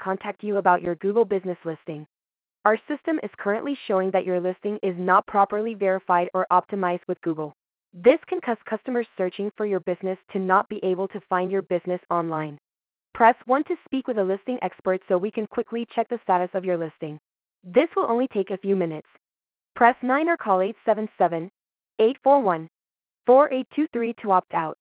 contact you about your Google business listing. Our system is currently showing that your listing is not properly verified or optimized with Google. This can cause customers searching for your business to not be able to find your business online. Press 1 to speak with a listing expert so we can quickly check the status of your listing. This will only take a few minutes. Press 9 or call 877-841-4823 to opt out.